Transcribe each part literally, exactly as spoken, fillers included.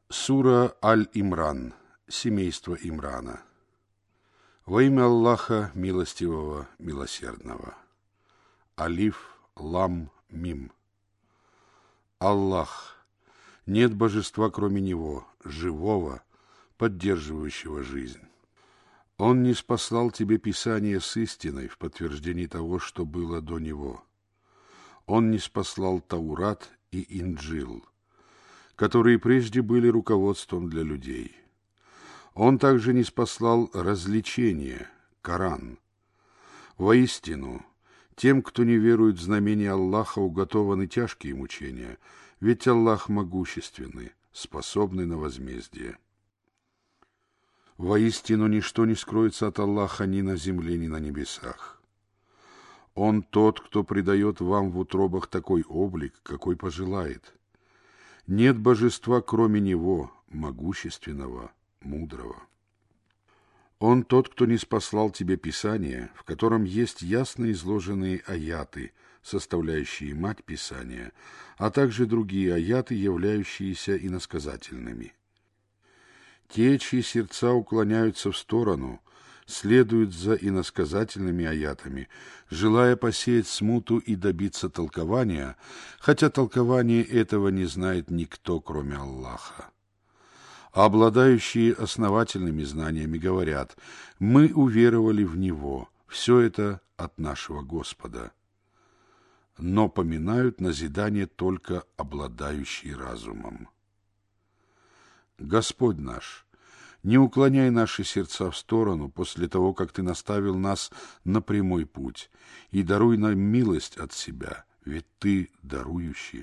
Сура Аль-Имран. Семейство Имрана. Во имя Аллаха Милостивого, Милосердного. Алиф, Лам, Мим. Аллах. Нет божества, кроме Него, живого, поддерживающего жизнь. Он ниспослал тебе Писание с истиной в подтверждении того, что было до Него. Он ниспослал Таурат и Инджиль, которые прежде были руководством для людей. Он также ниспослал развлечение, Коран. Воистину, тем, кто не верует в знамения Аллаха, уготованы тяжкие мучения, ведь Аллах могущественный, способный на возмездие. Воистину, ничто не скроется от Аллаха ни на земле, ни на небесах. Он тот, кто придает вам в утробах такой облик, какой пожелает. Нет божества, кроме Него, могущественного, мудрого. Он тот, кто ниспослал тебе Писание, в котором есть ясно изложенные аяты, составляющие мать Писания, а также другие аяты, являющиеся иносказательными. Те, чьи сердца уклоняются в сторону, следуют за иносказательными аятами, желая посеять смуту и добиться толкования, хотя толкование этого не знает никто, кроме Аллаха. А обладающие основательными знаниями говорят: «Мы уверовали в Него, все это от нашего Господа». Но поминают назидание только обладающие разумом. Господь наш, не уклоняй наши сердца в сторону после того, как Ты наставил нас на прямой путь, и даруй нам милость от себя, ведь Ты дарующий.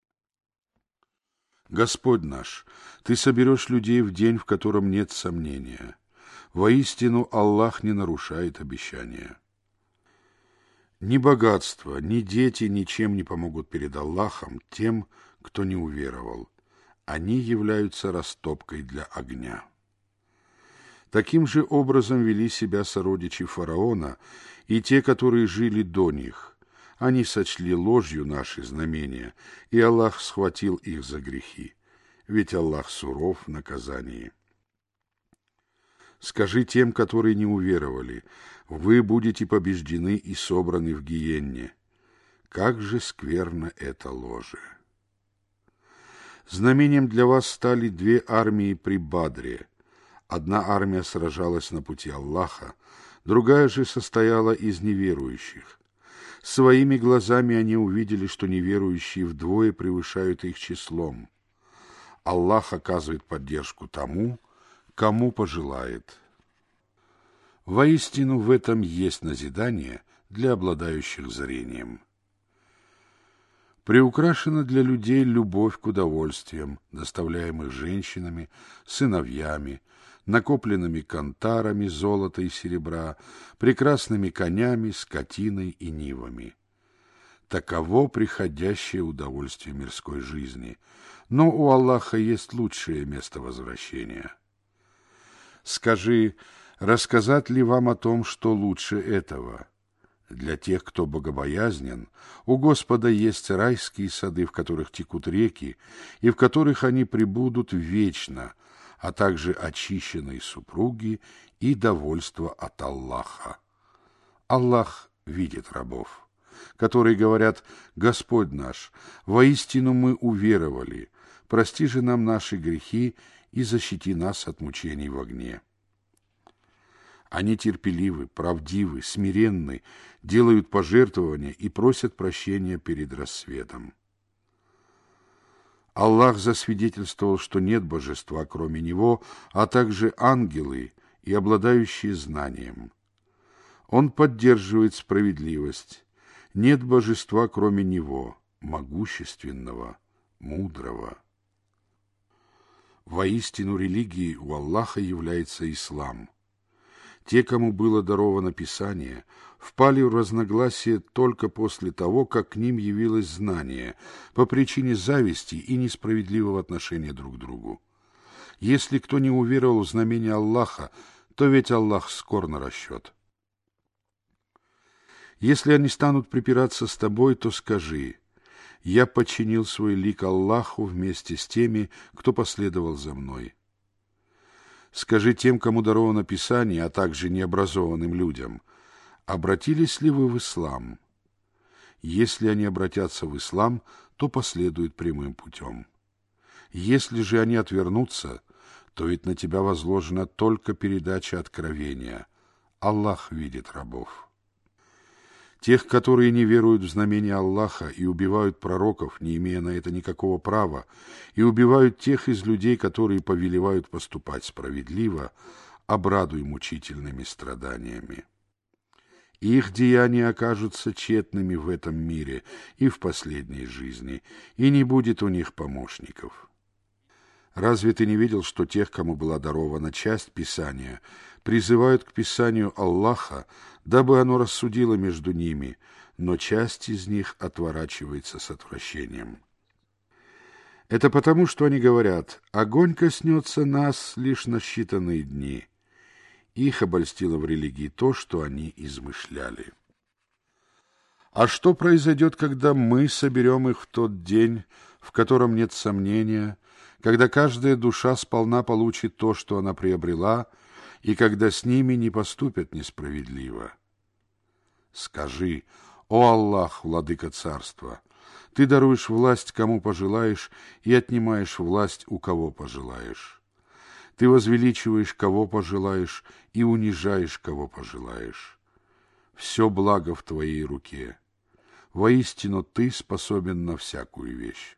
Господь наш, Ты соберешь людей в день, в котором нет сомнения. Воистину, Аллах не нарушает обещания. Ни богатство, ни дети ничем не помогут перед Аллахом тем, кто не уверовал. Они являются растопкой для огня. Таким же образом вели себя сородичи фараона и те, которые жили до них. Они сочли ложью наши знамения, и Аллах схватил их за грехи, ведь Аллах суров в наказании. Скажи тем, которые не уверовали: вы будете побеждены и собраны в гиенне. Как же скверно это ложе! Знамением для вас стали две армии при Бадре. Одна армия сражалась на пути Аллаха, другая же состояла из неверующих. Своими глазами они увидели, что неверующие вдвое превышают их числом. Аллах оказывает поддержку тому, кому пожелает. Воистину, в этом есть назидание для обладающих зрением. Приукрашена для людей любовь к удовольствиям, доставляемых женщинами, сыновьями, накопленными кантарами золота и серебра, прекрасными конями, скотиной и нивами. Таково приходящее удовольствие мирской жизни, но у Аллаха есть лучшее место возвращения. Скажи, рассказать ли вам о том, что лучше этого? Для тех, кто богобоязнен, у Господа есть райские сады, в которых текут реки, и в которых они пребудут вечно, а также очищенные супруги и довольство от Аллаха. Аллах видит рабов, которые говорят: «Господь наш, воистину мы уверовали, прости же нам наши грехи и защити нас от мучений в огне». Они терпеливы, правдивы, смиренны, делают пожертвования и просят прощения перед рассветом. Аллах засвидетельствовал, что нет божества, кроме Него, а также ангелы и обладающие знанием. Он поддерживает справедливость. Нет божества, кроме Него, могущественного, мудрого. Воистину, религией у Аллаха является ислам. Те, кому было даровано Писание, впали в разногласие только после того, как к ним явилось знание, по причине зависти и несправедливого отношения друг к другу. Если кто не уверовал в знамение Аллаха, то ведь Аллах скор на расчет. Если они станут припираться с тобой, то скажи: Я подчинил свой лик Аллаху вместе с теми, кто последовал за мной. Скажи тем, кому даровано Писание, а также необразованным людям, обратились ли вы в ислам? Если они обратятся в ислам, то последуют прямым путем. Если же они отвернутся, то ведь на тебя возложена только передача откровения. Аллах видит рабов. Тех, которые не веруют в знамения Аллаха и убивают пророков, не имея на это никакого права, и убивают тех из людей, которые повелевают поступать справедливо, обрадуй мучительными страданиями. Их деяния окажутся тщетными в этом мире и в последней жизни, и не будет у них помощников. Разве ты не видел, что тех, кому была дарована часть Писания, призывают к Писанию Аллаха, дабы оно рассудило между ними, но часть из них отворачивается с отвращением? Это потому, что они говорят: огонь коснется нас лишь на считанные дни. Их обольстило в религии то, что они измышляли. А что произойдет, когда мы соберем их в тот день, в котором нет сомнения, когда каждая душа сполна получит то, что она приобрела, и когда с ними не поступят несправедливо? Скажи: о Аллах, владыка царства, ты даруешь власть, кому пожелаешь, и отнимаешь власть, у кого пожелаешь. Ты возвеличиваешь, кого пожелаешь, и унижаешь, кого пожелаешь. Все благо в твоей руке. Воистину ты способен на всякую вещь.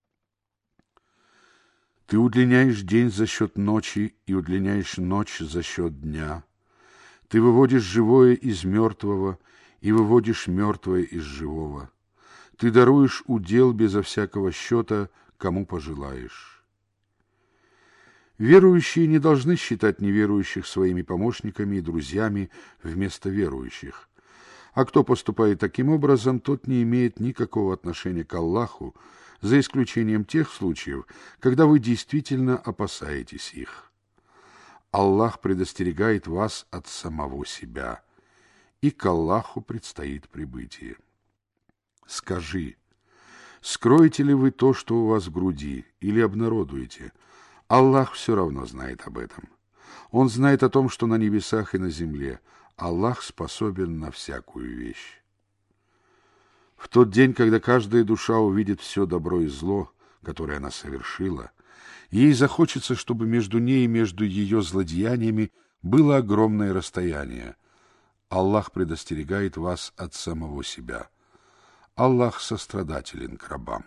Ты удлиняешь день за счет ночи и удлиняешь ночь за счет дня. Ты выводишь живое из мертвого и выводишь мертвое из живого. Ты даруешь удел безо всякого счета, кому пожелаешь. Верующие не должны считать неверующих своими помощниками и друзьями вместо верующих. А кто поступает таким образом, тот не имеет никакого отношения к Аллаху, за исключением тех случаев, когда вы действительно опасаетесь их. Аллах предостерегает вас от самого себя, и к Аллаху предстоит прибытие. Скажи: скроете ли вы то, что у вас в груди, или обнародуете? Аллах все равно знает об этом. Он знает о том, что на небесах и на земле. Аллах способен на всякую вещь. В тот день, когда каждая душа увидит все добро и зло, которое она совершила, ей захочется, чтобы между ней и между ее злодеяниями было огромное расстояние. Аллах предостерегает вас от самого себя. Аллах сострадателен к рабам.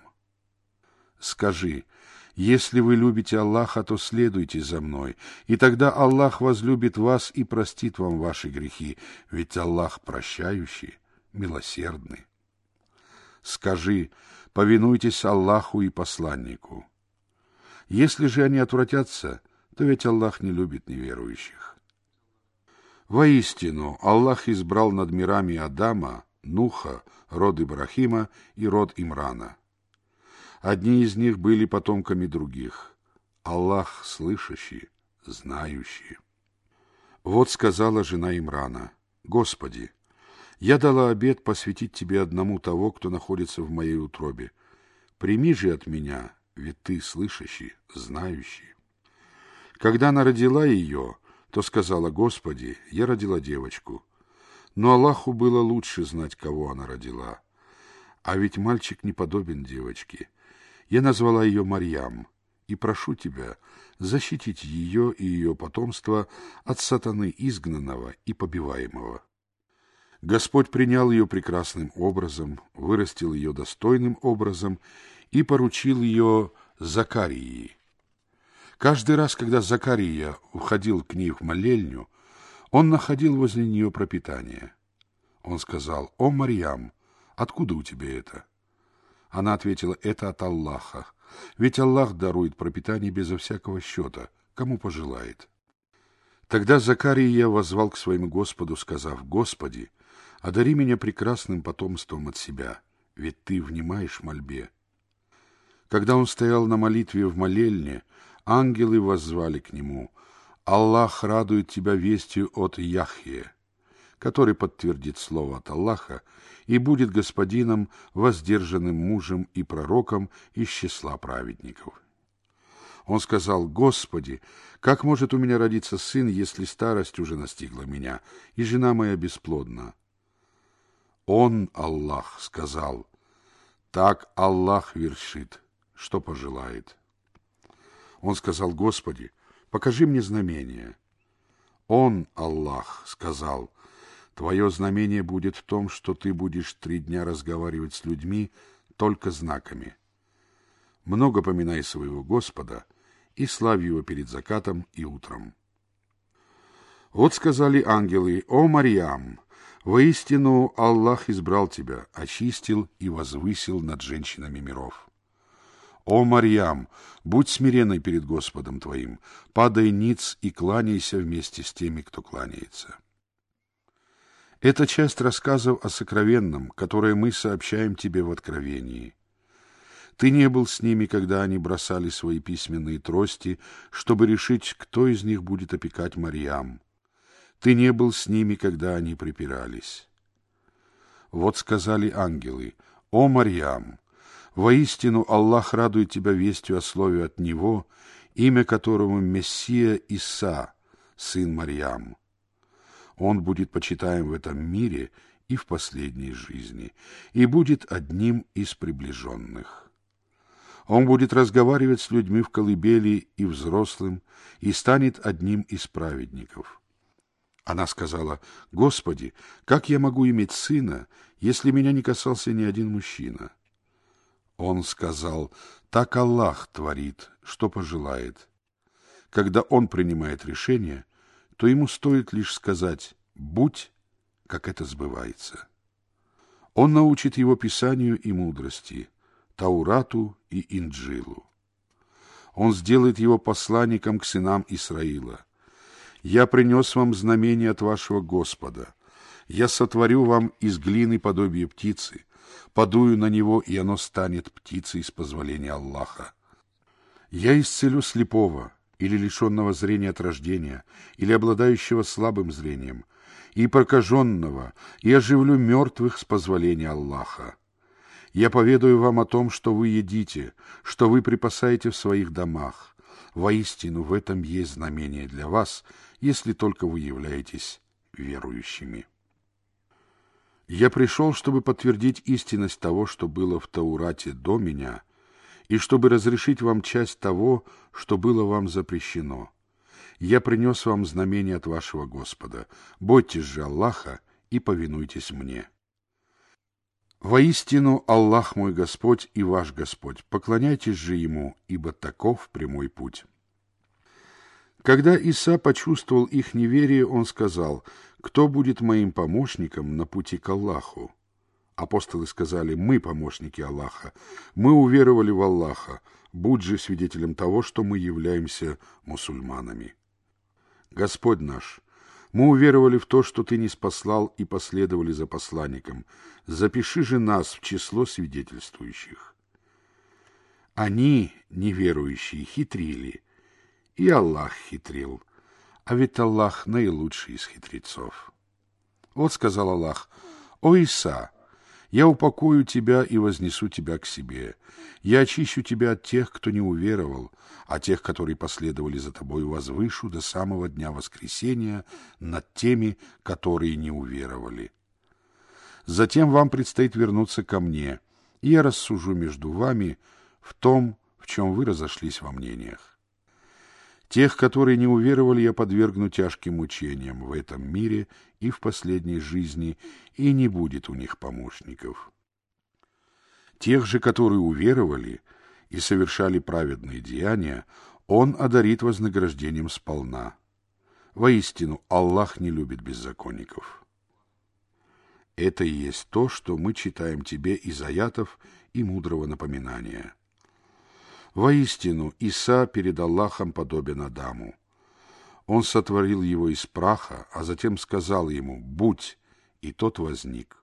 Скажи: если вы любите Аллаха, то следуйте за мной, и тогда Аллах возлюбит вас и простит вам ваши грехи, ведь Аллах прощающий, милосердный. Скажи: повинуйтесь Аллаху и посланнику. Если же они отвратятся, то ведь Аллах не любит неверующих. Воистину, Аллах избрал над мирами Адама, Нуха, род Ибрахима и род Имрана. Одни из них были потомками других. Аллах слышащий, знающий. Вот сказала жена Имрана: Господи, я дала обет посвятить Тебе одному того, кто находится в моей утробе. Прими же от меня, ведь Ты слышащий, знающий. Когда она родила ее, то сказала: Господи, я родила девочку. Но Аллаху было лучше знать, кого она родила. А ведь мальчик не подобен девочке. Я назвала ее Марьям, и прошу Тебя защитить ее и ее потомство от сатаны изгнанного и побиваемого. Господь принял ее прекрасным образом, вырастил ее достойным образом и поручил ее Закарии. Каждый раз, когда Закария уходил к ней в молельню, он находил возле нее пропитание. Он сказал: «О, Марьям, откуда у тебя это?» Она ответила: «Это от Аллаха, ведь Аллах дарует пропитание безо всякого счета, кому пожелает». Тогда Закария воззвал к своему Господу, сказав: «Господи, одари меня прекрасным потомством от себя, ведь Ты внимаешь мольбе». Когда он стоял на молитве в молельне, ангелы воззвали к нему: «Аллах радует тебя вестью от Яхье». который подтвердит слово от Аллаха и будет господином, воздержанным мужем и пророком из числа праведников. Он сказал: «Господи, как может у меня родиться сын, если старость уже настигла меня, и жена моя бесплодна?» Он, Аллах, сказал: «Так Аллах вершит, что пожелает». Он сказал: «Господи, покажи мне знамение». Он, Аллах, сказал: «Твое знамение будет в том, что ты будешь три дня разговаривать с людьми только знаками. Много поминай своего Господа и славь его перед закатом и утром». Вот сказали ангелы: «О Марьям, воистину Аллах избрал тебя, очистил и возвысил над женщинами миров. О Марьям, будь смиренной перед Господом твоим, падай ниц и кланяйся вместе с теми, кто кланяется». Это часть рассказов о сокровенном, которое мы сообщаем тебе в Откровении. Ты не был с ними, когда они бросали свои письменные трости, чтобы решить, кто из них будет опекать Марьям. Ты не был с ними, когда они припирались. Вот сказали ангелы: «О Марьям, воистину Аллах радует тебя вестью о слове от Него, имя которому Мессия Иса, сын Марьям. Он будет почитаем в этом мире и в последней жизни, и будет одним из приближенных. Он будет разговаривать с людьми в колыбели и взрослым, и станет одним из праведников». Она сказала: «Господи, как я могу иметь сына, если меня не касался ни один мужчина?» Он сказал: «Так Аллах творит, что пожелает. Когда Он принимает решение, то ему стоит лишь сказать: будь, как это сбывается. Он научит его Писанию и мудрости, Таурату и Инджилу. Он сделает его посланником к сынам Исраила. Я принес вам знамение от вашего Господа. Я сотворю вам из глины подобие птицы, подую на него, и оно станет птицей с позволения Аллаха. Я исцелю слепого, или лишенного зрения от рождения, или обладающего слабым зрением, и прокаженного, и оживлю мертвых с позволения Аллаха. Я поведаю вам о том, что вы едите, что вы припасаете в своих домах. Воистину, в этом есть знамение для вас, если только вы являетесь верующими. Я пришел, чтобы подтвердить истинность того, что было в Таурате до меня, и чтобы разрешить вам часть того, что было вам запрещено. Я принес вам знамение от вашего Господа. Бойтесь же Аллаха и повинуйтесь мне. Воистину, Аллах мой Господь и ваш Господь, поклоняйтесь же Ему, ибо таков прямой путь». Когда Иса почувствовал их неверие, он сказал: «Кто будет моим помощником на пути к Аллаху?» Апостолы сказали: «Мы помощники Аллаха, мы уверовали в Аллаха, будь же свидетелем того, что мы являемся мусульманами». Господь наш, мы уверовали в то, что Ты ниспослал, и последовали за посланником. Запиши же нас в число свидетельствующих. Они, неверующие, хитрили, и Аллах хитрил, а ведь Аллах наилучший из хитрецов. Вот сказал Аллах: «О Иса, я упокою тебя и вознесу тебя к себе. Я очищу тебя от тех, кто не уверовал, а тех, которые последовали за тобой, возвышу до самого дня воскресения над теми, которые не уверовали. Затем вам предстоит вернуться ко мне, и я рассужу между вами в том, в чем вы разошлись во мнениях. Тех, которые не уверовали, я подвергну тяжким мучениям в этом мире и в последней жизни, и не будет у них помощников. Тех же, которые уверовали и совершали праведные деяния, Он одарит вознаграждением сполна. Воистину, Аллах не любит беззаконников». Это и есть то, что мы читаем тебе из аятов и мудрого напоминания. Воистину, Иса перед Аллахом подобен Адаму. Он сотворил его из праха, а затем сказал ему: «Будь», и тот возник.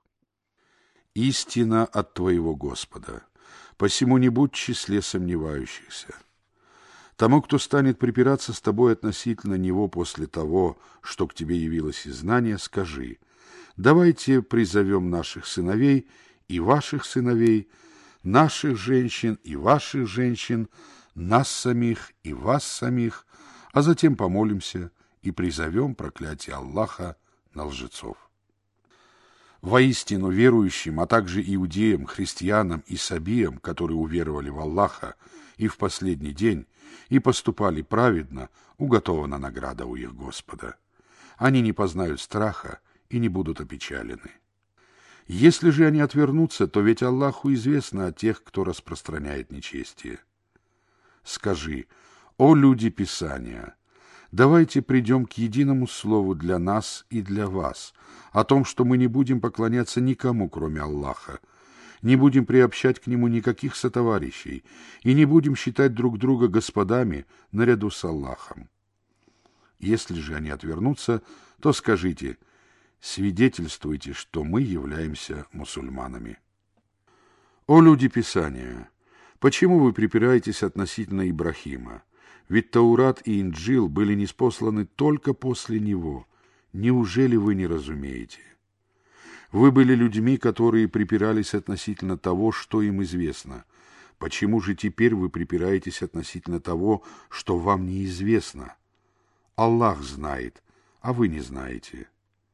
Истина от твоего Господа, посему не будь в числе сомневающихся. Тому, кто станет припираться с тобой относительно него после того, что к тебе явилось из знания, скажи: Давайте призовем наших сыновей и ваших сыновей, наших женщин и ваших женщин, нас самих и вас самих, а затем помолимся и призовем проклятие Аллаха на лжецов. Воистину верующим, а также иудеям, христианам и сабиям, которые уверовали в Аллаха и в последний день, и поступали праведно, уготована награда у их Господа. Они не познают страха и не будут опечалены. Если же они отвернутся, то ведь Аллаху известно о тех, кто распространяет нечестие. Скажи: «О люди Писания, давайте придем к единому слову для нас и для вас, о том, что мы не будем поклоняться никому, кроме Аллаха, не будем приобщать к Нему никаких сотоварищей и не будем считать друг друга господами наряду с Аллахом». Если же они отвернутся, то скажите: свидетельствуйте, что мы являемся мусульманами. О люди Писания, почему вы припираетесь относительно Ибрахима? Ведь Таурат и Инджил были ниспосланы только после него. Неужели вы не разумеете? Вы были людьми, которые припирались относительно того, что им известно. Почему же теперь вы припираетесь относительно того, что вам неизвестно? Аллах знает, а вы не знаете.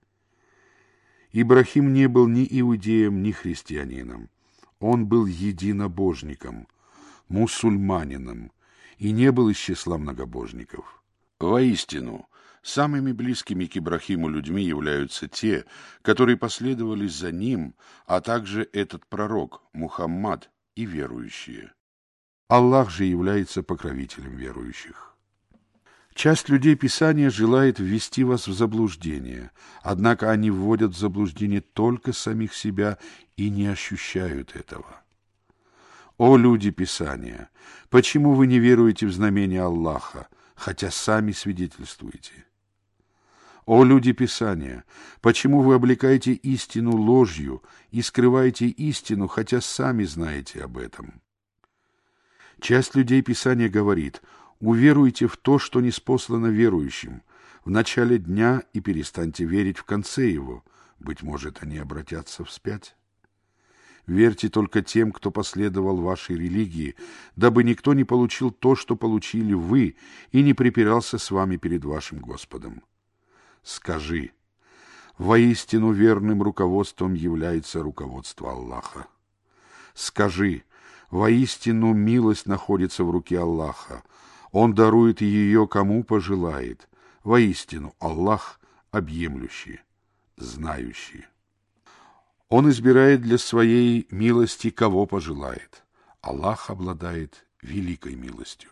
Ибрахим не был ни иудеем, ни христианином. Он был единобожником, мусульманином, и не был из числа многобожников. Воистину, самыми близкими к Ибрахиму людьми являются те, которые последовали за ним, а также этот пророк, Мухаммад, и верующие. Аллах же является покровителем верующих. Часть людей Писания желает ввести вас в заблуждение, однако они вводят в заблуждение только самих себя и не ощущают этого. О люди Писания, почему вы не веруете в знамения Аллаха, хотя сами свидетельствуете? О люди Писания, почему вы облекаете истину ложью и скрываете истину, хотя сами знаете об этом? Часть людей Писания говорит: уверуйте в то, что ниспослано верующим, в начале дня и перестаньте верить в конце его, быть может, они обратятся вспять. Верьте только тем, кто последовал вашей религии, дабы никто не получил то, что получили вы, и не припирался с вами перед вашим Господом. Скажи: воистину верным руководством является руководство Аллаха. Скажи: воистину милость находится в руке Аллаха. Он дарует ее, кому пожелает. Воистину Аллах объемлющий, знающий. Он избирает для своей милости, кого пожелает. Аллах обладает великой милостью.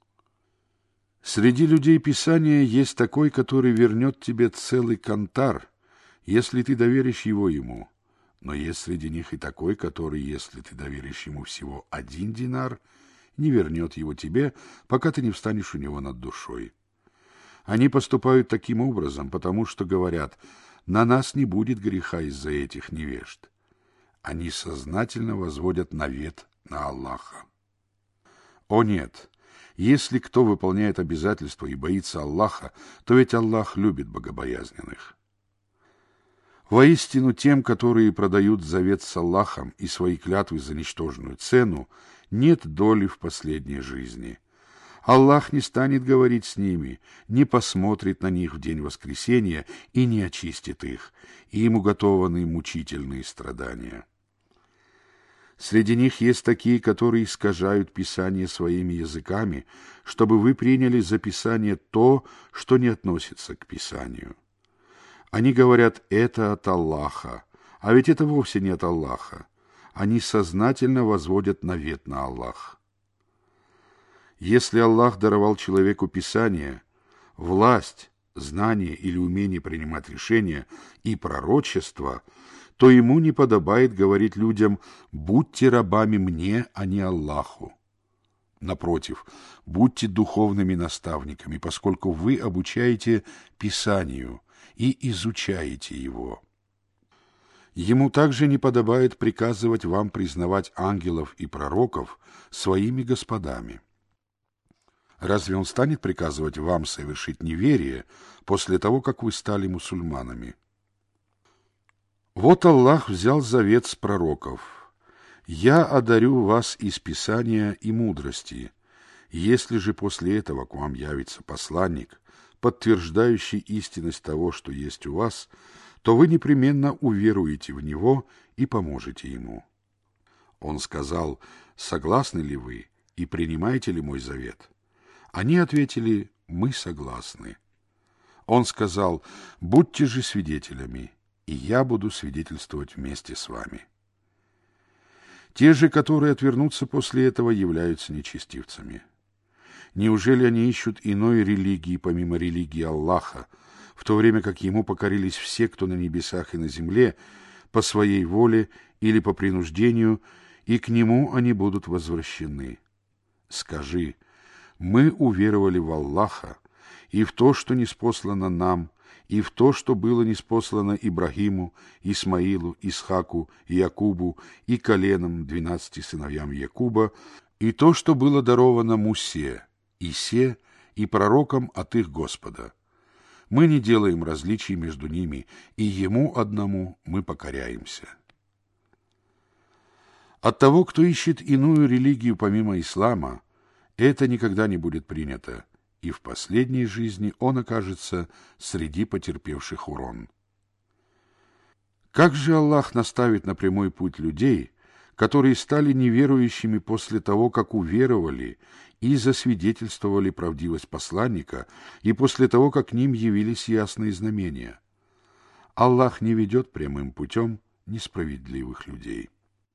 Среди людей Писания есть такой, который вернет тебе целый кантар, если ты доверишь его ему. Но есть среди них и такой, который, если ты доверишь ему всего один динар, не вернет его тебе, пока ты не встанешь у него над душой. Они поступают таким образом, потому что говорят: на нас не будет греха из-за этих невежд. Они сознательно возводят навет на Аллаха. О нет! Если кто выполняет обязательства и боится Аллаха, то ведь Аллах любит богобоязненных. Воистину тем, которые продают завет с Аллахом и свои клятвы за ничтожную цену, нет доли в последней жизни. Аллах не станет говорить с ними, не посмотрит на них в день воскресения и не очистит их, и им уготованы мучительные страдания. Среди них есть такие, которые искажают Писание своими языками, чтобы вы приняли за Писание то, что не относится к Писанию. Они говорят: это от Аллаха, а ведь это вовсе не от Аллаха. Они сознательно возводят навет на Аллах. Если Аллах даровал человеку Писание, власть, знание или умение принимать решения и пророчество, то ему не подобает говорить людям: «Будьте рабами мне, а не Аллаху». Напротив, будьте духовными наставниками, поскольку вы обучаете Писанию и изучаете его. Ему также не подобает приказывать вам признавать ангелов и пророков своими господами. Разве он станет приказывать вам совершить неверие после того, как вы стали мусульманами? Вот Аллах взял завет с пророков. «Я одарю вас из Писания и мудрости. Если же после этого к вам явится посланник, подтверждающий истинность того, что есть у вас, то вы непременно уверуете в него и поможете ему». Он сказал: «Согласны ли вы и принимаете ли мой завет?» Они ответили: «Мы согласны». Он сказал: «Будьте же свидетелями, и я буду свидетельствовать вместе с вами». Те же, которые отвернутся после этого, являются нечестивцами. Неужели они ищут иной религии, помимо религии Аллаха, в то время как ему покорились все, кто на небесах и на земле, по своей воле или по принуждению, и к нему они будут возвращены? Скажи: мы уверовали в Аллаха и в то, что ниспослано нам, и в то, что было ниспослано Ибрагиму, Исмаилу, Исхаку, Якубу и коленам двенадцати сыновьям Якуба, и то, что было даровано Мусе, Исе и пророкам от их Господа. Мы не делаем различий между ними, и Ему одному мы покоряемся. От того, кто ищет иную религию помимо ислама, это никогда не будет принято, и в последней жизни он окажется среди потерпевших урон. Как же Аллах наставит на прямой путь людей, которые стали неверующими после того, как уверовали и засвидетельствовали правдивость посланника, и после того, как к ним явились ясные знамения? Аллах не ведет прямым путем несправедливых людей.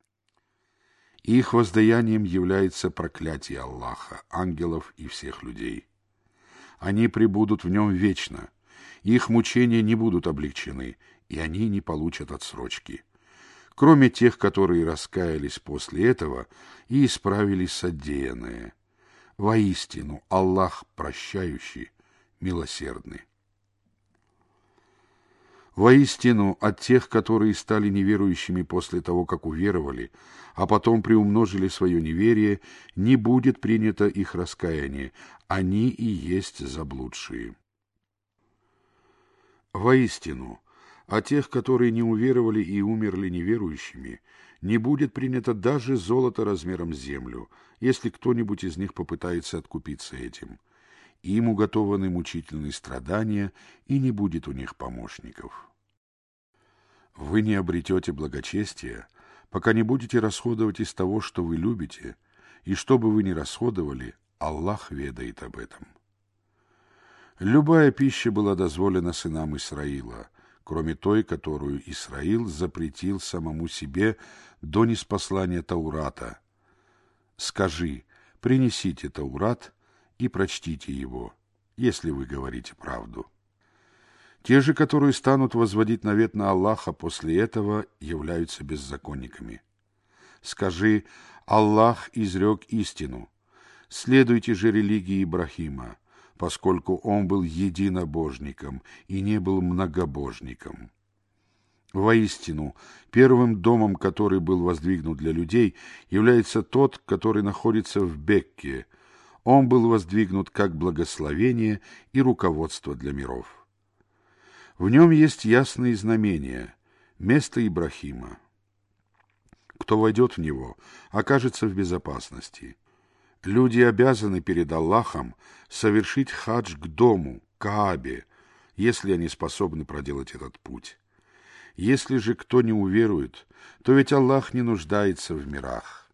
Их воздаянием является проклятие Аллаха, ангелов и всех людей. Они пребудут в нем вечно, их мучения не будут облегчены, и они не получат отсрочки, кроме тех, которые раскаялись после этого и исправили содеянное. Воистину, Аллах прощающий, милосердный. Воистину, от тех, которые стали неверующими после того, как уверовали, а потом приумножили свое неверие, не будет принято их раскаяние, они и есть заблудшие. Воистину, от тех, которые не уверовали и умерли неверующими, не будет принято даже золото размером с землю, если кто-нибудь из них попытается откупиться этим. Им уготованы мучительные страдания, и не будет у них помощников. Вы не обретете благочестия, пока не будете расходовать из того, что вы любите, и что бы вы ни расходовали, Аллах ведает об этом. Любая пища была дозволена сынам Исраила, кроме той, которую Исраил запретил самому себе до ниспослания Таурата. Скажи: принесите Таурат и прочтите его, если вы говорите правду. Те же, которые станут возводить навет на Аллаха после этого, являются беззаконниками. Скажи: Аллах изрек истину. Следуйте же религии Ибрахима, поскольку он был единобожником и не был многобожником. Воистину, первым домом, который был воздвигнут для людей, является тот, который находится в Бекке. Он был воздвигнут как благословение и руководство для миров. В нем есть ясные знамения, место Ибрахима. Кто войдет в него, окажется в безопасности. Люди обязаны перед Аллахом совершить хадж к дому, Каабе, если они способны проделать этот путь. Если же кто не уверует, то ведь Аллах не нуждается в мирах.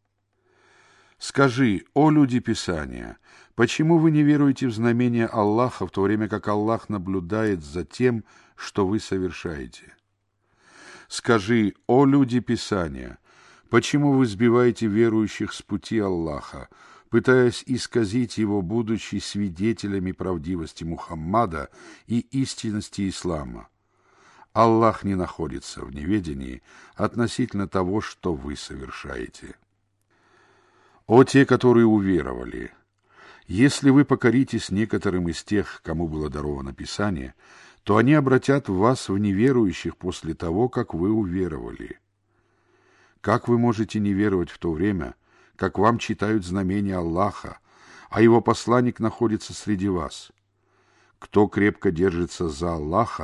Скажи: о люди Писания, почему вы не веруете в знамения Аллаха, в то время как Аллах наблюдает за тем, что вы совершаете? Скажи: о люди Писания, почему вы сбиваете верующих с пути Аллаха, пытаясь исказить его, будучи свидетелями правдивости Мухаммада и истинности ислама? Аллах не находится в неведении относительно того, что вы совершаете. О те, которые уверовали! Если вы покоритесь некоторым из тех, кому было даровано Писание, то они обратят вас в неверующих после того, как вы уверовали. Как вы можете не веровать в то время, как вам читают знамения Аллаха, а его посланник находится среди вас? Кто крепко держится за Аллаха,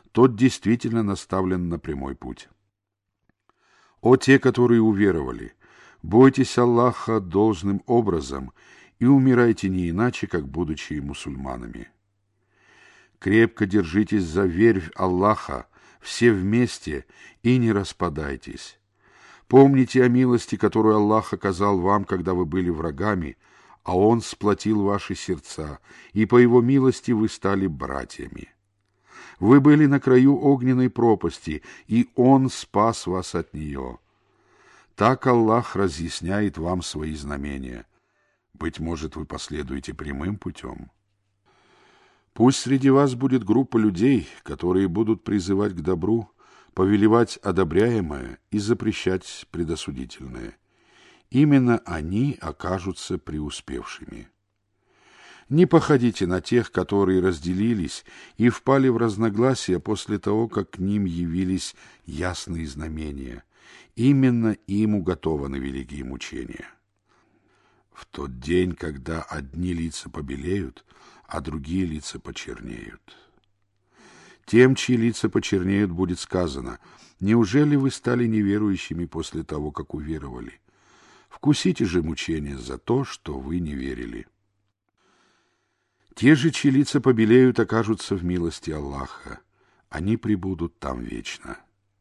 тот действительно наставлен на прямой путь. О те, которые уверовали, бойтесь Аллаха должным образом и умирайте не иначе, как будучи мусульманами. Крепко держитесь за верь Аллаха, все вместе, и не распадайтесь. Помните о милости, которую Аллах оказал вам, когда вы были врагами, а Он сплотил ваши сердца, и по Его милости вы стали братьями. Вы были на краю огненной пропасти, и Он спас вас от нее. Так Аллах разъясняет вам свои знамения. Быть может, вы последуете прямым путем. Пусть среди вас будет группа людей, которые будут призывать к добру, повелевать одобряемое и запрещать предосудительное. Именно они окажутся преуспевшими. Не походите на тех, которые разделились и впали в разногласия после того, как к ним явились ясные знамения. Именно им уготованы великие мучения. В тот день, когда одни лица побелеют, а другие лица почернеют. Тем, чьи лица почернеют, будет сказано: неужели вы стали неверующими после того, как уверовали? Вкусите же мучения за то, что вы не верили. Те же, чьи лица побелеют, окажутся в милости Аллаха. Они пребудут там вечно.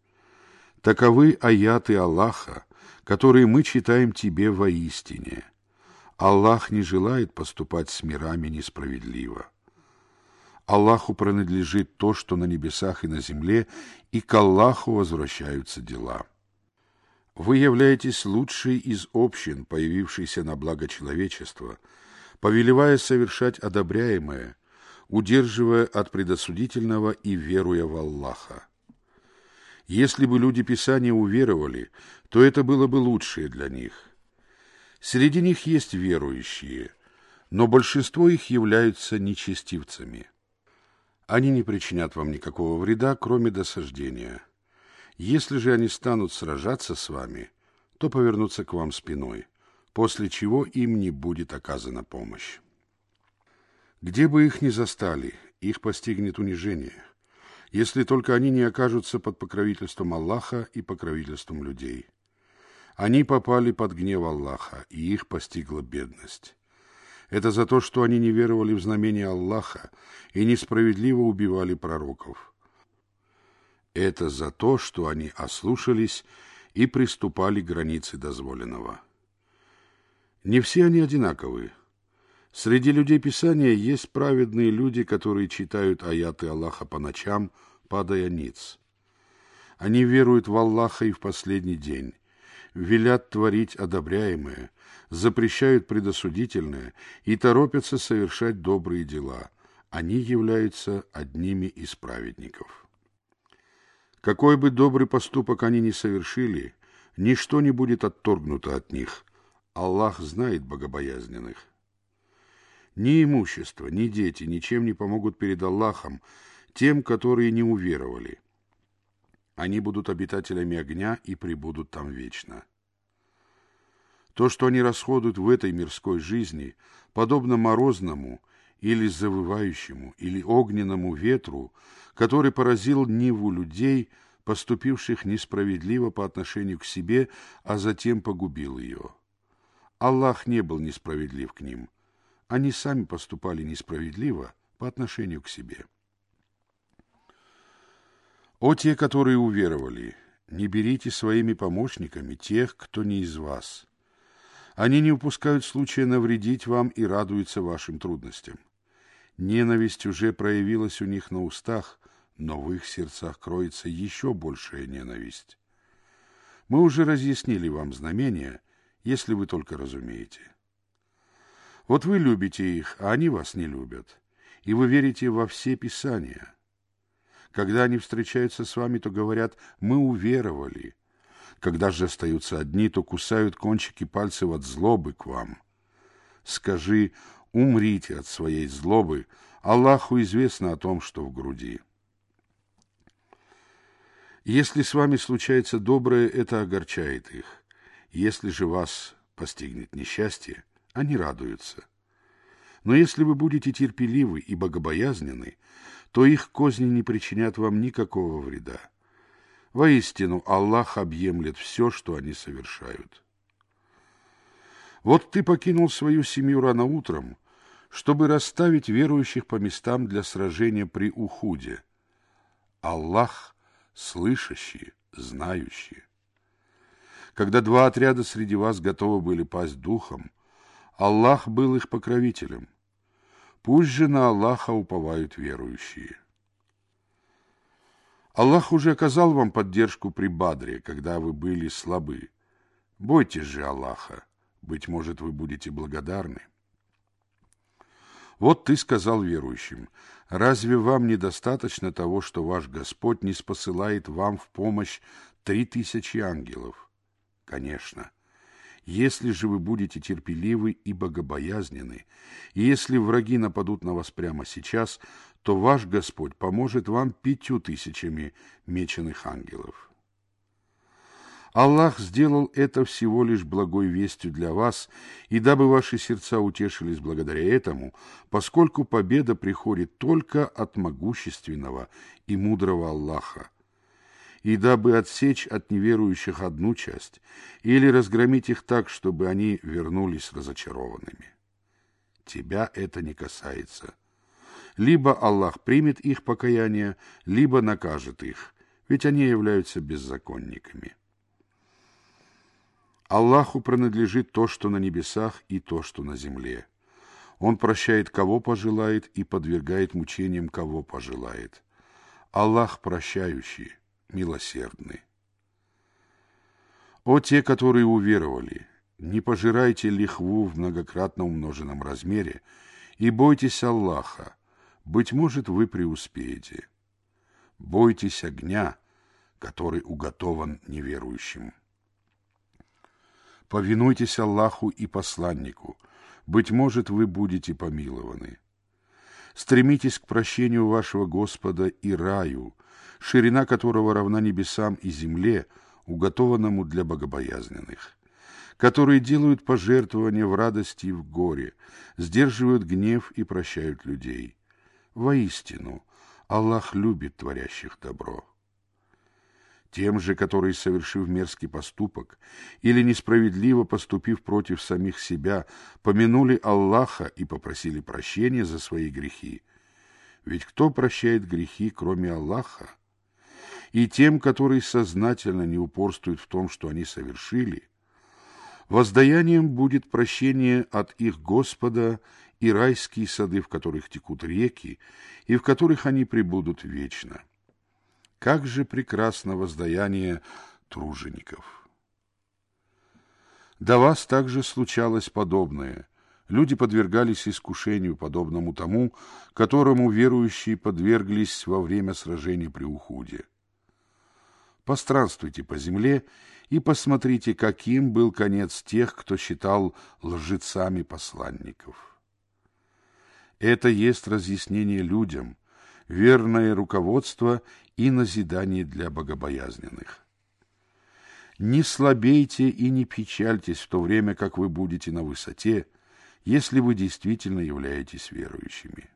Таковы аяты Аллаха, которые мы читаем тебе воистине. Аллах не желает поступать с мирами несправедливо. Аллаху принадлежит то, что на небесах и на земле, и к Аллаху возвращаются дела. Вы являетесь лучшей из общин, появившейся на благо человечества, повелевая совершать одобряемое, удерживая от предосудительного и веруя в Аллаха. Если бы люди Писания уверовали, то это было бы лучшее для них. Среди них есть верующие, но большинство их являются нечестивцами. Они не причинят вам никакого вреда, кроме досаждения. Если же они станут сражаться с вами, то повернутся к вам спиной, после чего им не будет оказана помощь. Где бы их ни застали, их постигнет унижение, если только они не окажутся под покровительством Аллаха и покровительством людей. Они попали под гнев Аллаха, и их постигла бедность. Это за то, что они не веровали в знамения Аллаха и несправедливо убивали пророков. Это за то, что они ослушались и приступали к границе дозволенного. Не все они одинаковы. Среди людей Писания есть праведные люди, которые читают аяты Аллаха по ночам, падая ниц. Они веруют в Аллаха и в последний день, велят творить одобряемое, запрещают предосудительное и торопятся совершать добрые дела. Они являются одними из праведников. Какой бы добрый поступок они ни совершили, ничто не будет отторгнуто от них. Аллах знает богобоязненных. Ни имущество, ни дети ничем не помогут перед Аллахом тем, которые не уверовали. Они будут обитателями огня и пребудут там вечно. То, что они расходуют в этой мирской жизни, подобно морозному или завывающему, или огненному ветру, который поразил ниву людей, поступивших несправедливо по отношению к себе, а затем погубил ее. Аллах не был несправедлив к ним. Они сами поступали несправедливо по отношению к себе. О те, которые уверовали, не берите своими помощниками тех, кто не из вас. Они не упускают случая навредить вам и радуются вашим трудностям. Ненависть уже проявилась у них на устах, но в их сердцах кроется еще большая ненависть. Мы уже разъяснили вам знамения, если вы только разумеете. Вот вы любите их, а они вас не любят, и вы верите во все Писания. Когда они встречаются с вами, то говорят: «Мы уверовали». Когда же остаются одни, то кусают кончики пальцев от злобы к вам. Скажи: умрите от своей злобы, Аллаху известно о том, что в груди. Если с вами случается доброе, это огорчает их. Если же вас постигнет несчастье, они радуются. Но если вы будете терпеливы и богобоязненны, то их козни не причинят вам никакого вреда. Воистину, Аллах объемлет все, что они совершают. Вот ты покинул свою семью рано утром, чтобы расставить верующих по местам для сражения при Ухуде. Аллах слышащий, знающий. Когда два отряда среди вас готовы были пасть духом, Аллах был их покровителем. Пусть же на Аллаха уповают верующие. Аллах уже оказал вам поддержку при Бадре, когда вы были слабы. Бойтесь же Аллаха, быть может, вы будете благодарны. Вот ты сказал верующим: разве вам недостаточно того, что ваш Господь не спосылает вам в помощь три тысячи ангелов? Конечно. Если же вы будете терпеливы и богобоязненны, и если враги нападут на вас прямо сейчас, то ваш Господь поможет вам пятью тысячами меченых ангелов. Аллах сделал это всего лишь благой вестью для вас, и дабы ваши сердца утешились благодаря этому, поскольку победа приходит только от могущественного и мудрого Аллаха, и дабы отсечь от неверующих одну часть или разгромить их так, чтобы они вернулись разочарованными. Тебя это не касается. Либо Аллах примет их покаяние, либо накажет их, ведь они являются беззаконниками. Аллаху принадлежит то, что на небесах, и то, что на земле. Он прощает, кого пожелает, и подвергает мучениям, кого пожелает. Аллах прощающий, милосердный. О те, которые уверовали, не пожирайте лихву в многократно умноженном размере, и бойтесь Аллаха, быть может, вы преуспеете. Бойтесь огня, который уготован неверующим. Повинуйтесь Аллаху и посланнику, быть может, вы будете помилованы. Стремитесь к прощению вашего Господа и раю, ширина которого равна небесам и земле, уготованному для богобоязненных, которые делают пожертвования в радости и в горе, сдерживают гнев и прощают людей. Воистину, Аллах любит творящих добро. Тем же, которые, совершив мерзкий поступок или несправедливо поступив против самих себя, помянули Аллаха и попросили прощения за свои грехи. Ведь кто прощает грехи, кроме Аллаха? И тем, которые сознательно не упорствуют в том, что они совершили, воздаянием будет прощение от их Господа и райские сады, в которых текут реки, и в которых они пребудут вечно. Как же прекрасно воздаяние тружеников! До вас также случалось подобное. Люди подвергались искушению, подобному тому, которому верующие подверглись во время сражения при Ухуде. Постранствуйте по земле и посмотрите, каким был конец тех, кто считал лжецами посланников. Это есть разъяснение людям, верное руководство и назидание для богобоязненных. Не слабейте и не печальтесь в то время, как вы будете на высоте, если вы действительно являетесь верующими.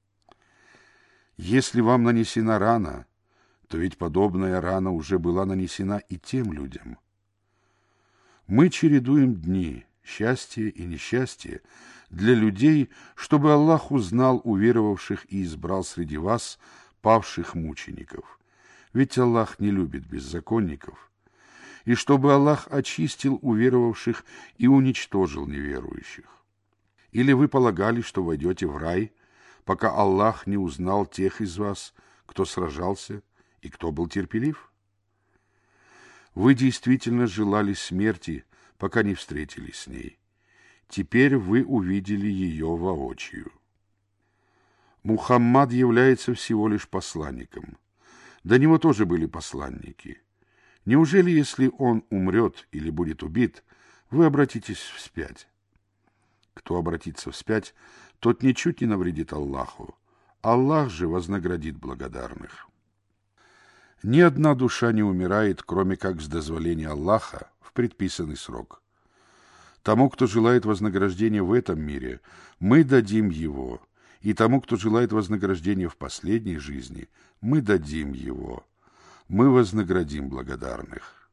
Если вам нанесена рана, то ведь подобная рана уже была нанесена и тем людям. Мы чередуем дни, счастье и несчастье, для людей, чтобы Аллах узнал уверовавших и избрал среди вас павших мучеников. Ведь Аллах не любит беззаконников. И чтобы Аллах очистил уверовавших и уничтожил неверующих. Или вы полагали, что войдете в рай, пока Аллах не узнал тех из вас, кто сражался и кто был терпелив? Вы действительно желали смерти, пока не встретились с ней. Теперь вы увидели ее воочию. Мухаммад является всего лишь посланником. До него тоже были посланники. Неужели, если он умрет или будет убит, вы обратитесь вспять? Кто обратится вспять, тот ничуть не навредит Аллаху. Аллах же вознаградит благодарных. Ни одна душа не умирает, кроме как с дозволения Аллаха в предписанный срок. Тому, кто желает вознаграждения в этом мире, мы дадим его, и тому, кто желает вознаграждения в последней жизни, мы дадим его, мы вознаградим благодарных.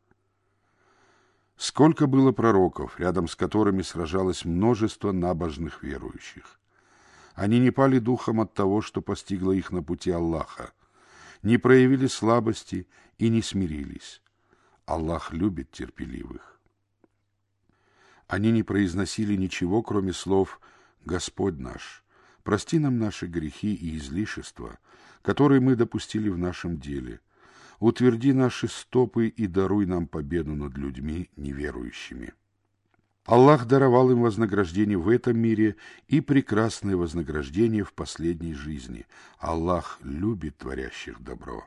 Сколько было пророков, рядом с которыми сражалось множество набожных верующих. Они не пали духом от того, что постигло их на пути Аллаха, не проявили слабости и не смирились. Аллах любит терпеливых. Они не произносили ничего, кроме слов «Господь наш, прости нам наши грехи и излишества, которые мы допустили в нашем деле. Утверди наши стопы и даруй нам победу над людьми неверующими». Аллах даровал им вознаграждение в этом мире и прекрасное вознаграждение в последней жизни. Аллах любит творящих добро.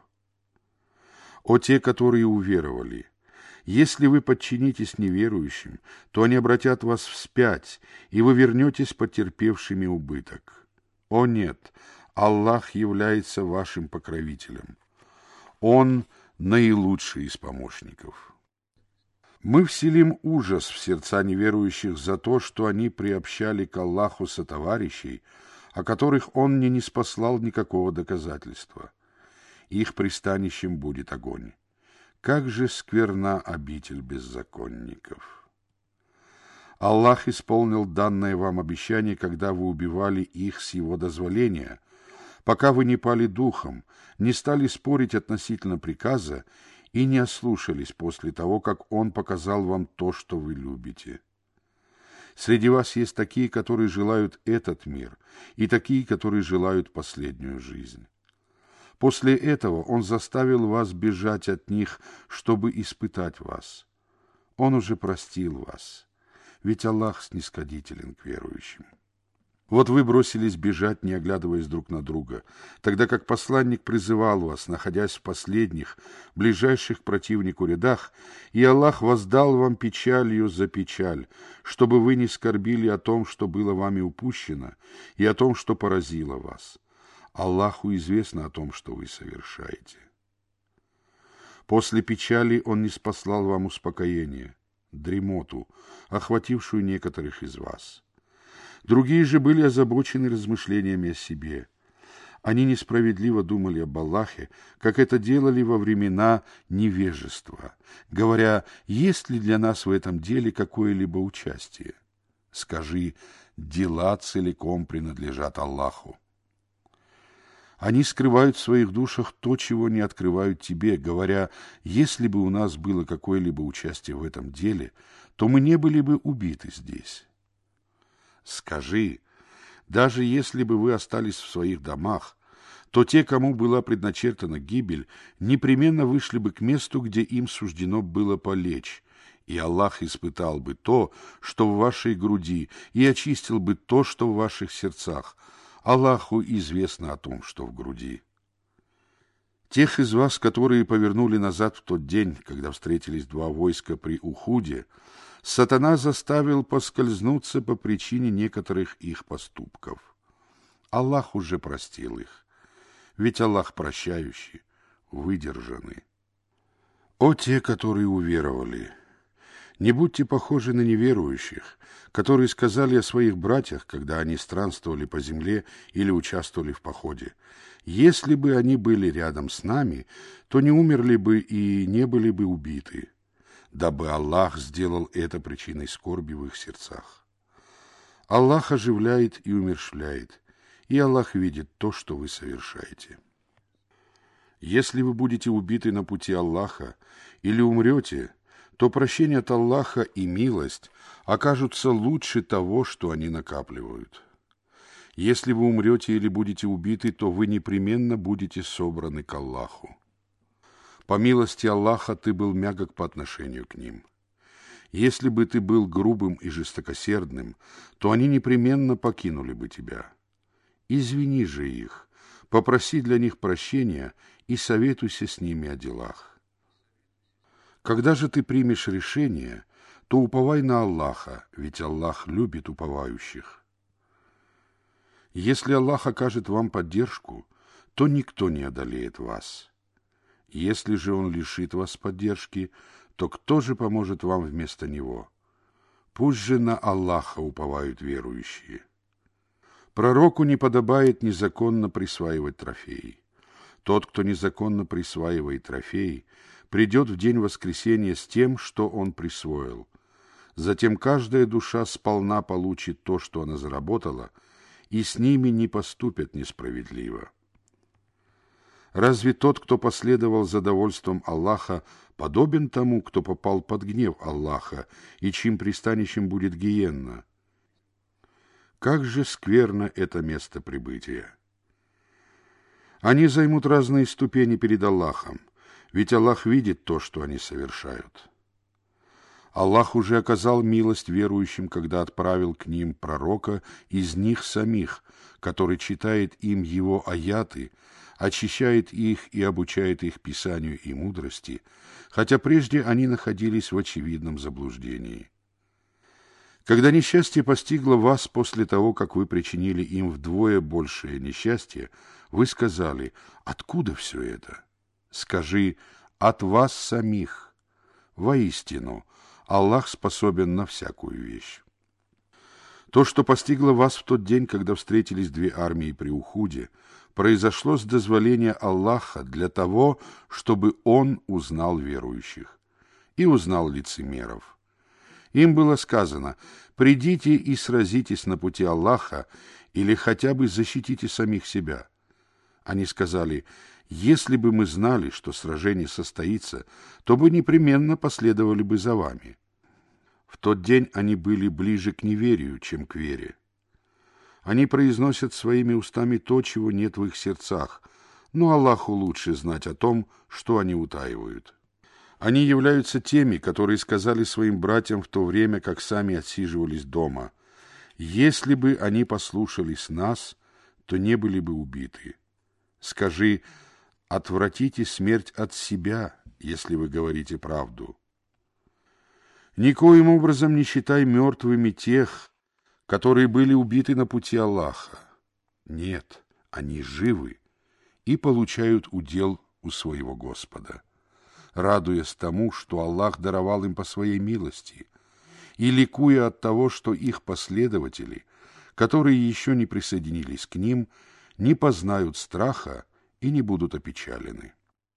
О те, которые уверовали! Если вы подчинитесь неверующим, то они обратят вас вспять, и вы вернетесь потерпевшими убыток. О нет! Аллах является вашим покровителем. Он наилучший из помощников. Мы вселим ужас в сердца неверующих за то, что они приобщали к Аллаху сотоварищей, о которых Он не ниспослал никакого доказательства. Их пристанищем будет огонь. Как же скверна обитель беззаконников! Аллах исполнил данное вам обещание, когда вы убивали их с Его дозволения, пока вы не пали духом, не стали спорить относительно приказа и не ослушались после того, как Он показал вам то, что вы любите. Среди вас есть такие, которые желают этот мир, и такие, которые желают последнюю жизнь. После этого Он заставил вас бежать от них, чтобы испытать вас. Он уже простил вас, ведь Аллах снисходителен к верующим. Вот вы бросились бежать, не оглядываясь друг на друга, тогда как посланник призывал вас, находясь в последних, ближайших к противнику рядах, и Аллах воздал вам печалью за печаль, чтобы вы не скорбили о том, что было вами упущено, и о том, что поразило вас. Аллаху известно о том, что вы совершаете. После печали Он ниспослал вам успокоение, дремоту, охватившую некоторых из вас. Другие же были озабочены размышлениями о себе. Они несправедливо думали об Аллахе, как это делали во времена невежества, говоря, есть ли для нас в этом деле какое-либо участие. Скажи, дела целиком принадлежат Аллаху. Они скрывают в своих душах то, чего не открывают тебе, говоря, если бы у нас было какое-либо участие в этом деле, то мы не были бы убиты здесь. Скажи, даже если бы вы остались в своих домах, то те, кому была предначертана гибель, непременно вышли бы к месту, где им суждено было полечь, и Аллах испытал бы то, что в вашей груди, и очистил бы то, что в ваших сердцах. Аллаху известно о том, что в груди. Тех из вас, которые повернули назад в тот день, когда встретились два войска при Ухуде, Сатана заставил поскользнуться по причине некоторых их поступков. Аллах уже простил их, ведь Аллах прощающий, выдержанный. О те, которые уверовали! Не будьте похожи на неверующих, которые сказали о своих братьях, когда они странствовали по земле или участвовали в походе. Если бы они были рядом с нами, то не умерли бы и не были бы убиты, дабы Аллах сделал это причиной скорби в их сердцах. Аллах оживляет и умерщвляет, и Аллах видит то, что вы совершаете. Если вы будете убиты на пути Аллаха или умрете, то прощение от Аллаха и милость окажутся лучше того, что они накапливают. Если вы умрете или будете убиты, то вы непременно будете собраны к Аллаху. По милости Аллаха ты был мягок по отношению к ним. Если бы ты был грубым и жестокосердным, то они непременно покинули бы тебя. Извини же их, попроси для них прощения и советуйся с ними о делах. Когда же ты примешь решение, то уповай на Аллаха, ведь Аллах любит уповающих. Если Аллах окажет вам поддержку, то никто не одолеет вас. Если же Он лишит вас поддержки, то кто же поможет вам вместо Него? Пусть же на Аллаха уповают верующие. Пророку не подобает незаконно присваивать трофеи. Тот, кто незаконно присваивает трофеи, придет в день воскресения с тем, что он присвоил. Затем каждая душа сполна получит то, что она заработала, и с ними не поступят несправедливо. Разве тот, кто последовал за довольством Аллаха, подобен тому, кто попал под гнев Аллаха, и чьим пристанищем будет гиенна? Как же скверно это место прибытия! Они займут разные ступени перед Аллахом, ведь Аллах видит то, что они совершают. Аллах уже оказал милость верующим, когда отправил к ним пророка из них самих, который читает им его аяты, очищает их и обучает их писанию и мудрости, хотя прежде они находились в очевидном заблуждении. Когда несчастье постигло вас после того, как вы причинили им вдвое большее несчастье, вы сказали: «Откуда все это?» Скажи: «От вас самих». Воистину, Аллах способен на всякую вещь. То, что постигло вас в тот день, когда встретились две армии при Ухуде, произошло с дозволения Аллаха для того, чтобы Он узнал верующих и узнал лицемеров. Им было сказано: «Придите и сразитесь на пути Аллаха или хотя бы защитите самих себя». Они сказали: «Если бы мы знали, что сражение состоится, то бы непременно последовали бы за вами». В тот день они были ближе к неверию, чем к вере. Они произносят своими устами то, чего нет в их сердцах, но Аллаху лучше знать о том, что они утаивают. Они являются теми, которые сказали своим братьям в то время, как сами отсиживались дома: «Если бы они послушались нас, то не были бы убиты». Скажи: «Отвратите смерть от себя, если вы говорите правду». Никоим образом не считай мертвыми тех, которые были убиты на пути Аллаха. Нет, они живы и получают удел у своего Господа, радуясь тому, что Аллах даровал им по своей милости, и ликуя от того, что их последователи, которые еще не присоединились к ним, не познают страха и не будут опечалены.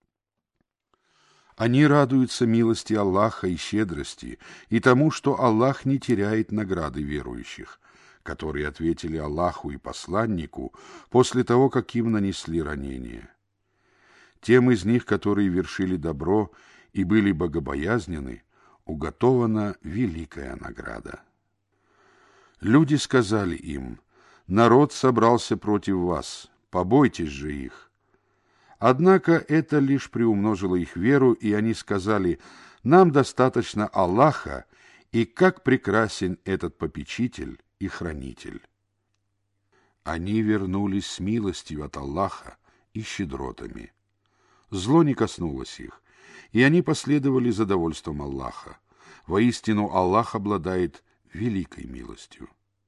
Они радуются милости Аллаха и щедрости, и тому, что Аллах не теряет награды верующих, которые ответили Аллаху и посланнику после того, как им нанесли ранение. Тем из них, которые вершили добро и были богобоязнены, уготована великая награда. Люди сказали им: «Народ собрался против вас, побойтесь же их». Однако это лишь приумножило их веру, и они сказали: «Нам достаточно Аллаха, и как прекрасен этот попечитель и хранитель». Они вернулись с милостью от Аллаха и щедротами. Зло не коснулось их, и они последовали за довольством Аллаха. Воистину, Аллах обладает великой милостью.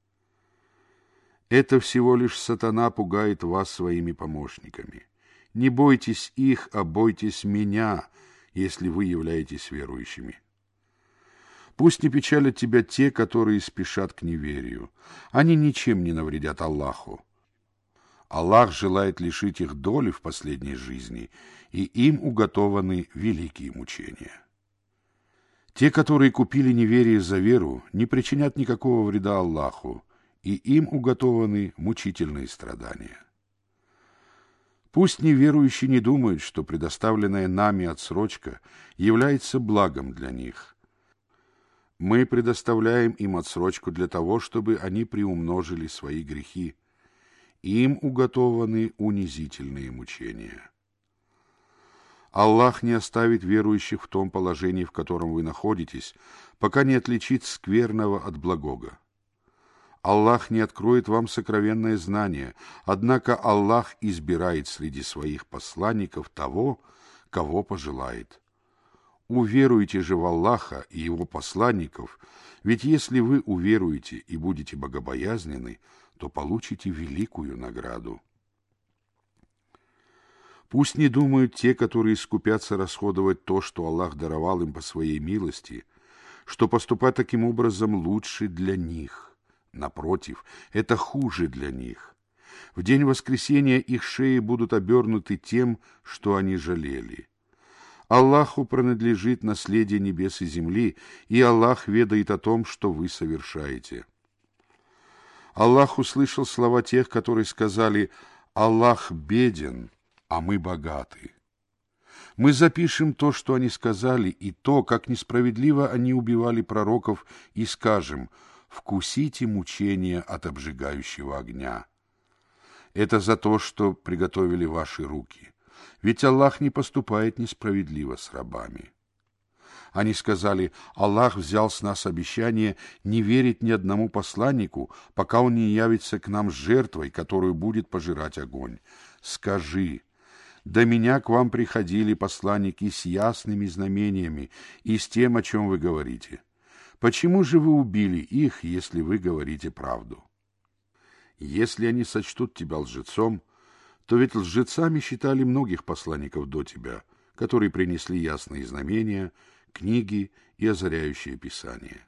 Это всего лишь сатана пугает вас своими помощниками. Не бойтесь их, а бойтесь меня, если вы являетесь верующими. Пусть не печалят тебя те, которые спешат к неверию. Они ничем не навредят Аллаху. Аллах желает лишить их доли в последней жизни, и им уготованы великие мучения. Те, которые купили неверие за веру, не причинят никакого вреда Аллаху, и им уготованы мучительные страдания. Пусть неверующие не думают, что предоставленная нами отсрочка является благом для них. Мы предоставляем им отсрочку для того, чтобы они приумножили свои грехи. Им уготованы унизительные мучения. Аллах не оставит верующих в том положении, в котором вы находитесь, пока не отличит скверного от благого. Аллах не откроет вам сокровенное знание, однако Аллах избирает среди своих посланников того, кого пожелает. Уверуйте же в Аллаха и Его посланников, ведь если вы уверуете и будете богобоязнены, то получите великую награду. Пусть не думают те, которые скупятся расходовать то, что Аллах даровал им по своей милости, что поступать таким образом лучше для них. Напротив, это хуже для них. В день воскресения их шеи будут обернуты тем, что они жалели. Аллаху принадлежит наследие небес и земли, и Аллах ведает о том, что вы совершаете. Аллах услышал слова тех, которые сказали: «Аллах беден, а мы богаты». Мы запишем то, что они сказали, и то, как несправедливо они убивали пророков, и скажем: «Вкусите мучения от обжигающего огня». Это за то, что приготовили ваши руки. Ведь Аллах не поступает несправедливо с рабами. Они сказали: Аллах взял с нас обещание не верить ни одному посланнику, пока он не явится к нам с жертвой, которую будет пожирать огонь. Скажи: до меня к вам приходили посланники с ясными знамениями и с тем, о чем вы говорите. Почему же вы убили их, если вы говорите правду? Если они сочтут тебя лжецом, то ведь лжецами считали многих посланников до тебя, которые принесли ясные знамения, книги и озаряющие Писание.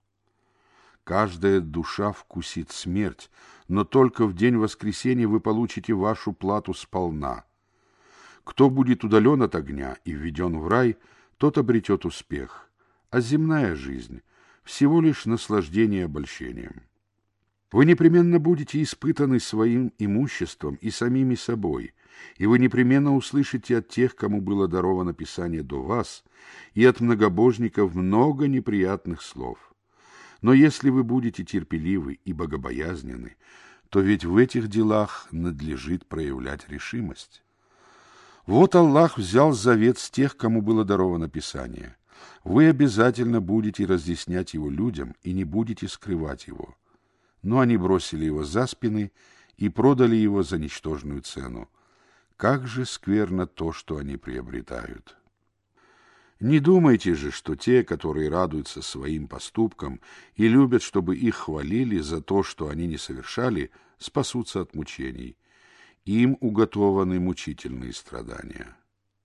Каждая душа вкусит смерть, но только в день воскресения вы получите вашу плату сполна. Кто будет удален от огня и введен в рай, тот обретет успех, а земная жизнь — всего лишь наслаждение обольщением. Вы непременно будете испытаны своим имуществом и самими собой, и вы непременно услышите от тех, кому было даровано Писание до вас, и от многобожников много неприятных слов. Но если вы будете терпеливы и богобоязненны, то ведь в этих делах надлежит проявлять решимость. Вот Аллах взял завет с тех, кому было даровано Писание. Вы обязательно будете разъяснять его людям и не будете скрывать его. Но они бросили его за спины и продали его за ничтожную цену. Как же скверно то, что они приобретают! Не думайте же, что те, которые радуются своим поступкам и любят, чтобы их хвалили за то, что они не совершали, спасутся от мучений. Им уготованы мучительные страдания.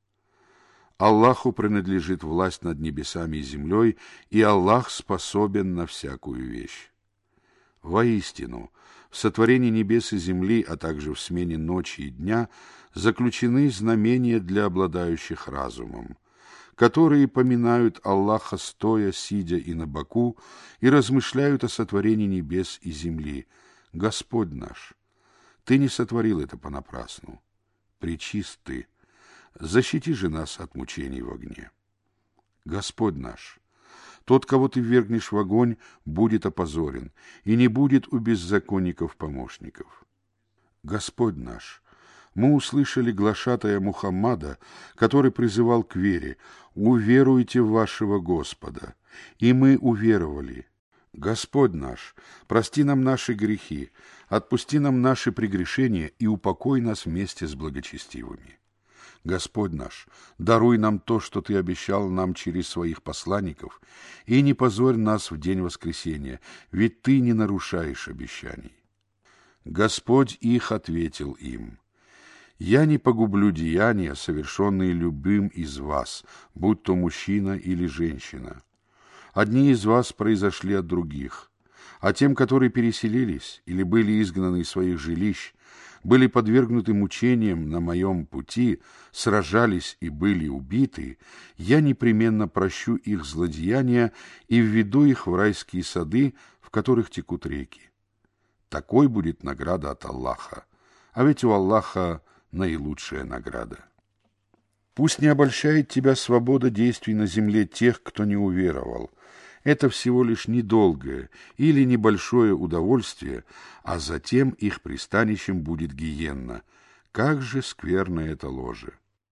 Аллаху принадлежит власть над небесами и землей, и Аллах способен на всякую вещь. Воистину, в сотворении небес и земли, а также в смене ночи и дня, заключены знамения для обладающих разумом, которые поминают Аллаха стоя, сидя и на боку, и размышляют о сотворении небес и земли. Господь наш, Ты не сотворил это понапрасну. Пречист Ты, защити же нас от мучений в огне. Господь наш, тот, кого Ты ввергнешь в огонь, будет опозорен, и не будет у беззаконников помощников. Господь наш, мы услышали глашатая Мухаммада, который призывал к вере: «Уверуйте в вашего Господа», и мы уверовали. Господь наш, прости нам наши грехи, отпусти нам наши прегрешения и упокой нас вместе с благочестивыми. Господь наш, даруй нам то, что Ты обещал нам через своих посланников, и не позорь нас в день воскресения, ведь Ты не нарушаешь обещаний. Господь их ответил им: «Я не погублю деяния, совершенные любым из вас, будь то мужчина или женщина. Одни из вас произошли от других, а тем, которые переселились или были изгнаны из своих жилищ, были подвергнуты мучениям на моем пути, сражались и были убиты, я непременно прощу их злодеяния и введу их в райские сады, в которых текут реки. Такой будет награда от Аллаха, а ведь у Аллаха наилучшая награда. Пусть не обольщает тебя свобода действий на земле тех, кто не уверовал. Это всего лишь недолгое или небольшое удовольствие, а затем их пристанищем будет гиенна. Как же скверно это ложе!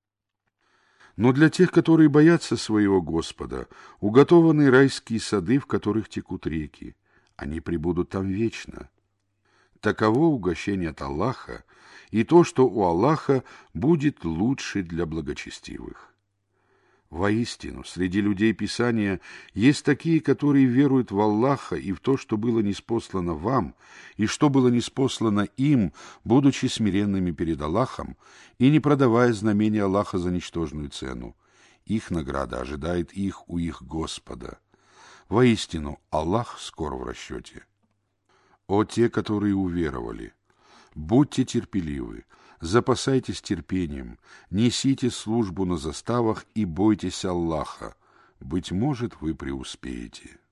Но для тех, которые боятся своего Господа, уготованы райские сады, в которых текут реки. Они пребудут там вечно. Таково угощение от Аллаха, и то, что у Аллаха будет лучше для благочестивых. Воистину, среди людей Писания есть такие, которые веруют в Аллаха и в то, что было ниспослано вам, и что было ниспослано им, будучи смиренными перед Аллахом и не продавая знамения Аллаха за ничтожную цену. Их награда ожидает их у их Господа. Воистину, Аллах скоро в расчете. О те, которые уверовали! Будьте терпеливы, запасайтесь терпением, несите службу на заставах и бойтесь Аллаха. Быть может, вы преуспеете.